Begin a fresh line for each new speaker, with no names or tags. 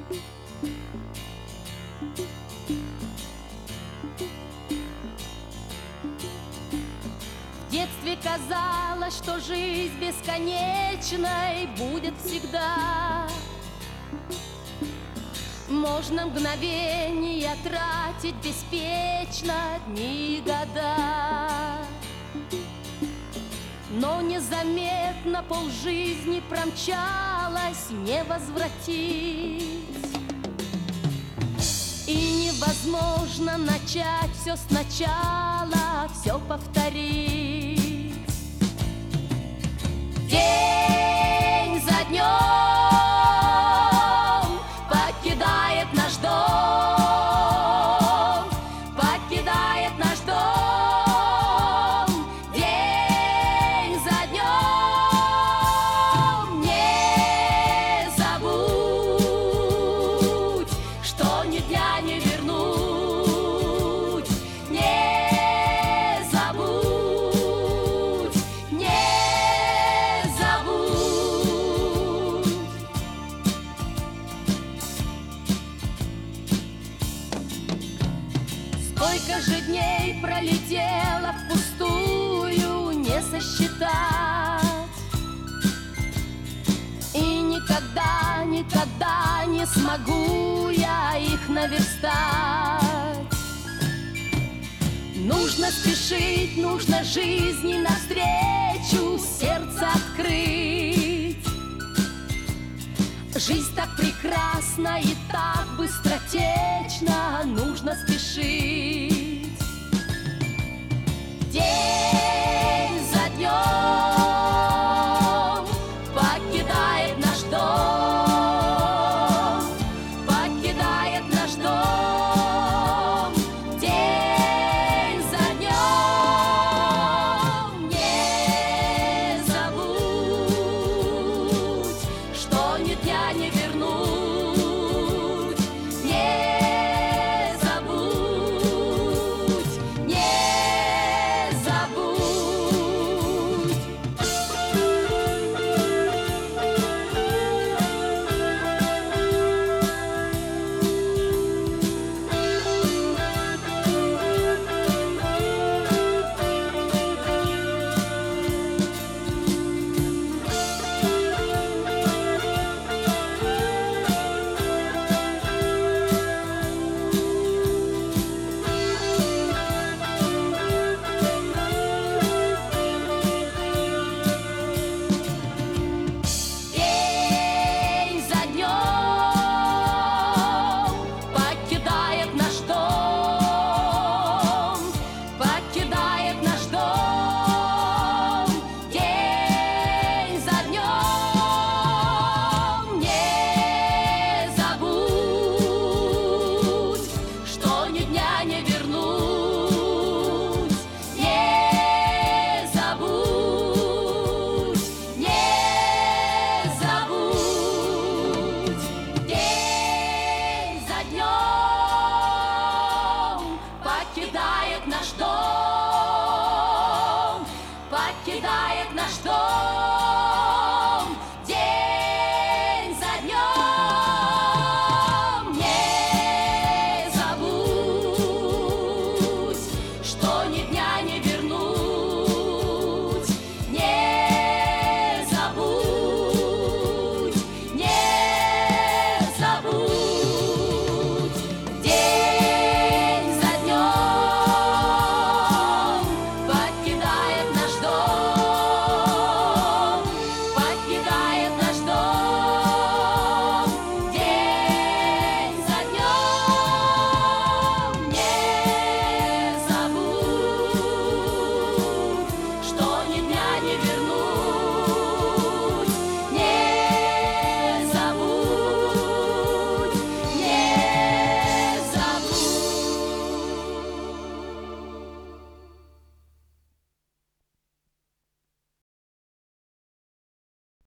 В детстве казалось, что жизнь бесконечной будет всегда. Можно мгновения тратить беспечно дни и года. Но незаметно полжизни промчалась, не возвратить. И невозможно начать все сначала, все повторить. День за днем покидает наш дом, покидает наш дом. День за днем не забудь, что ни дня не вернуть. Не забудь, не забудь. Сколько же дней пролетело впустую, не сосчитать. И никогда, никогда не смогу я их наверстать. Нужно спешить, нужно жизни навстречу сердце открыть. Жизнь так прекрасна и так быстротечна, нужно спешить. День